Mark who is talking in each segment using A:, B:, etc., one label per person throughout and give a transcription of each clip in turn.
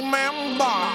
A: remember.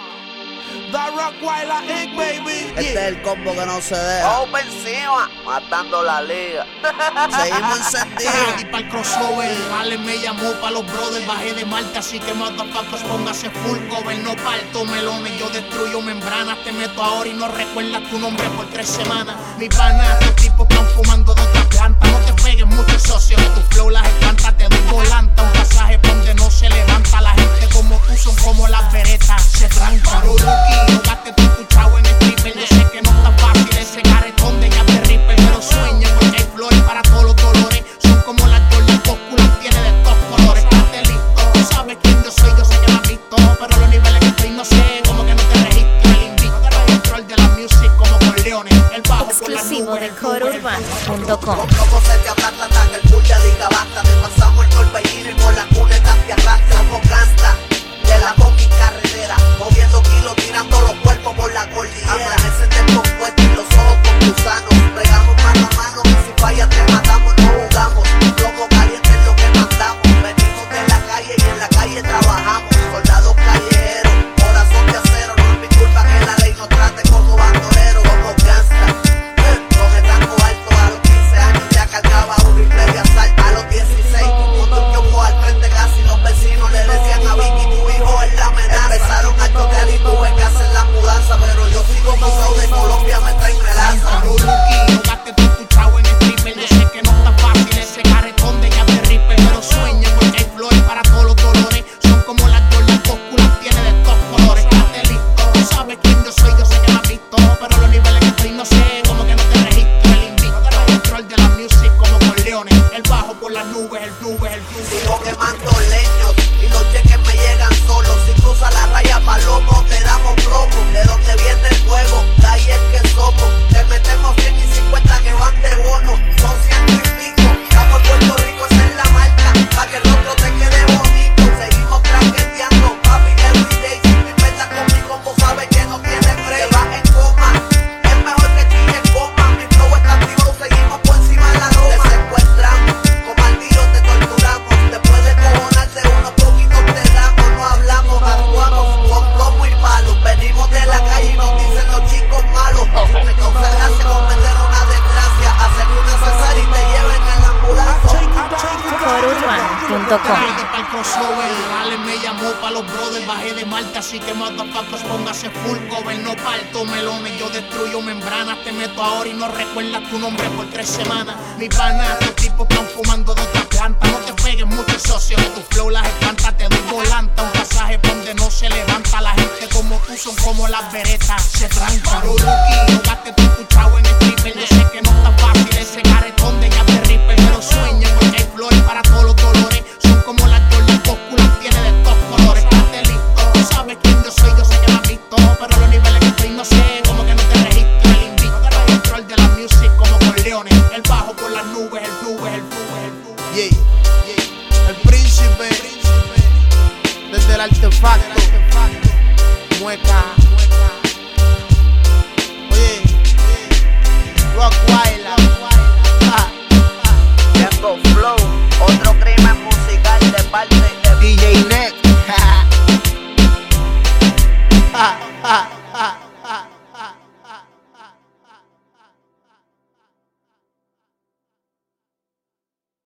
A: The Rockweiler Inc, baby.
B: Este es el combo que no se deja.
C: Vamos por encima, matando la liga.
B: Seguimos encendidos.
A: Y para el crossover, Ale me llamó pa' los brothers. Bajé de Malta, así que motherfuckers, póngase full cover. No parto melones, yo destruyo membranas. Te meto ahora y no recuerdas tu nombre por 3 semanas. Mi pana, estos tipos están fumando de otra planta. No te pegues mucho, socio, que tu flow las espanta. Te doy volanta, un pasaje pa' donde no se levanta. La gente como tú son como las veretas, se trancan. No gastes tu chavo en stripper. Yo sé que no está fácil ese caretón de ya te ripper, pero sueña porque hay flores para todos los dolores. Son como las Jordan Póculas, tiene de todos colores. Estate listo, tú sabes quién yo soy, yo sé que me has visto, pero los niveles que estoy no sé, como que no te registro. El invicto, el control de la music como con leones. El bajo por las
D: Exclusivo
A: nubes,
D: de
A: el flujo,
D: CoreUrbano.com.
C: Como se te aplasta hasta que el puya diga basta. Te pasamos el torbellino y por la cuneta te arrastra. Como canta de la fucking carretera, moviendo kilos, tirando los cuerpos por la cordillera. Amanecen descompuestos y los ojos con gusanos. Pegamos mano a mano y si falla te matamos, no jugamos. Loco caliente es lo que mandamos. Venimos de la calle y en la calle trabajamos. Soldados callejeros, corazón de acero. No es mi culpa que la ley nos trate como bandoleros, como gangsta. Con el rango alto a los 15 años ya cargaba un rifle de asalto. A los 16 un turquiomo al frente casi los vecinos le decían a Vicky, tu hijo es la amenaza. Empezaron a chocar y tuve que hacer la mudanza, pero yo sigo museo de Colombia, me traen melaza.
A: No gastes tu chavo en stripper. Yo sé que no está fácil ese caretón de ya te ripper, pero sueña porque hay flores para todos los dolores. Son como las Jordan Póculas, tiene de todos colores. Estate listo, tú sabes quién yo soy, yo sé que me has visto, pero los niveles que estoy no sé, como que no te registro. El invicto, el control de la music como con leones. El bajo por las nubes, el flujo.
C: Sigo quemando leños y los cheques me llegan solos. Si cruza la raya palomo, te damos plomo. De donde viene el fuego, de ahí es que somos. Te metemos 100 y 50 que van de bono. Son 100 y pico, estamos en Puerto Rico, esa es la marca. Pa' que el rostro te quede bonito. Seguimos traqueteando, papi, everyday. Si te inventas con mi combo, sabes que no tiene break. Te vas en coma, es mejor que chille en coma. Mi flow está activo, seguimos por encima de la roma. Te secuestramos, como al tiro te torturamos. Después de cojonarte unos poquitos te damos. No hablamos, actuamos con plomo y palos. Venimos de la calle y nos dicen los chicos malos. Me causa gracia cometer una desgracia. Hacer una cesárea y te lleven en la ambulancia.
D: CoreUrbano.com.
A: Pa'l crossover, Ale me llamó pa' los brothers. Bajé de Malta, así que motherfuckers, póngase full cover. No parto melones, yo destruyo membranas. Te meto ahora y no recuerdas tu nombre por 3 semanas. Mi pana, estos tipos están fumando de otra planta. No te pegues mucho, socio, que tu flow las espanta. Te doy volanta, un pasaje pa' donde no se levanta. La gente como tú son como las veretas, se trancan. No gastes tu chavo en stripper. Yo sé que no está fácil ese caretón de ya te ripper, pero sueña porque hay flores para todos los dolores. Son como las Jordan Póculas, tiene de todos colores. Estate listo, tú sabes quién yo soy, yo sé que me has visto, pero los niveles que estoy no sé, como que no te registro. El invicto, el control de la music como con leones. El bajo por las nubes, el flujo.
B: El príncipe, desde el artefacto, mueca. Oye, Rockweiler.
C: Tengo flow.